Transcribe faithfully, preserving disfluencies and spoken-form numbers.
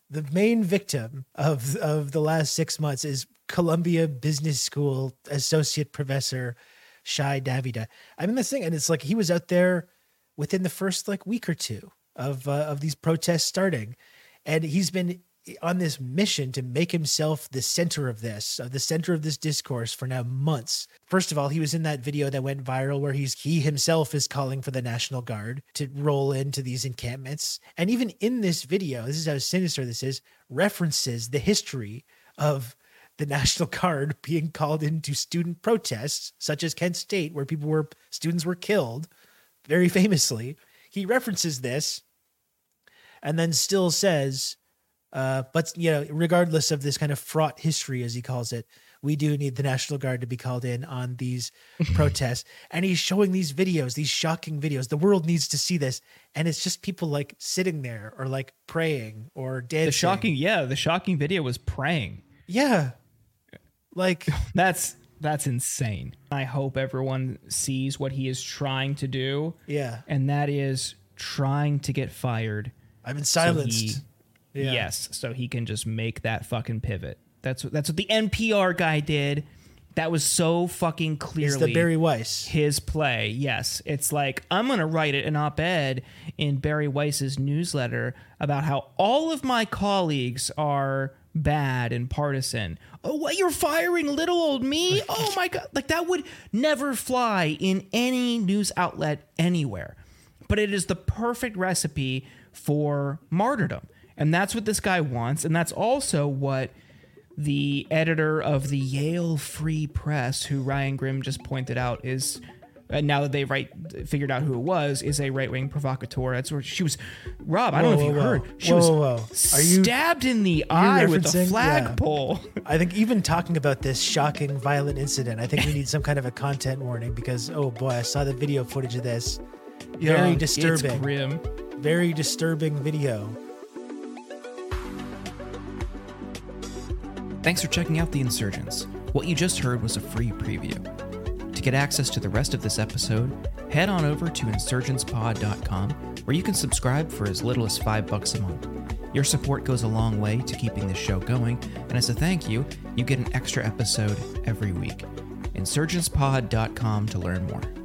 the main victim of of the last six months is Columbia Business School associate professor Shai Davida. I mean, this thing, and it's like he was out there within the first like week or two of uh, of these protests starting, and he's been on this mission to make himself the center of this, of the center of this discourse for now months. First of all, he was in that video that went viral where he's he himself is calling for the National Guard to roll into these encampments. And even in this video, this is how sinister this is, references the history of the National Guard being called into student protests, such as Kent State, where people were, students were killed, very famously. He references this and then still says, Uh, but, you know, regardless of this kind of fraught history, as he calls it, we do need the National Guard to be called in on these protests. And he's showing these videos, these shocking videos. The world needs to see this. And it's just people like sitting there or like praying or dancing. The shocking, yeah, the shocking video was praying. Yeah. Like that's, that's insane. I hope everyone sees what he is trying to do. Yeah. And that is trying to get fired. I've been silenced. So he, Yeah. Yes, so he can just make that fucking pivot. That's what that's what the N P R guy did. That was so fucking clearly it's the Barry Weiss. His play. Yes, it's like I'm gonna write an op-ed in Barry Weiss's newsletter about how all of my colleagues are bad and partisan. Oh, what, you're firing little old me? Oh my god! Like that would never fly in any news outlet anywhere. But it is the perfect recipe for martyrdom. And that's what this guy wants. And that's also what the editor of the Yale Free Press, who Ryan Grimm just pointed out is, uh, now that they've right, figured out who it was, is a right-wing provocateur. That's where she was, Rob, I don't whoa, know if you whoa, heard. Whoa. She whoa, was whoa, whoa. Are you, stabbed in the eye with a flagpole. Yeah. I think even talking about this shocking, violent incident, I think we need some kind of a content warning because, oh boy, I saw the video footage of this. Very yeah, disturbing. It's grim. Very disturbing video. Thanks for checking out The Insurgents. What you just heard was a free preview. To get access to the rest of this episode, head on over to insurgents pod dot com, where you can subscribe for as little as five bucks a month. Your support goes a long way to keeping this show going, and as a thank you, you get an extra episode every week. insurgents pod dot com to learn more.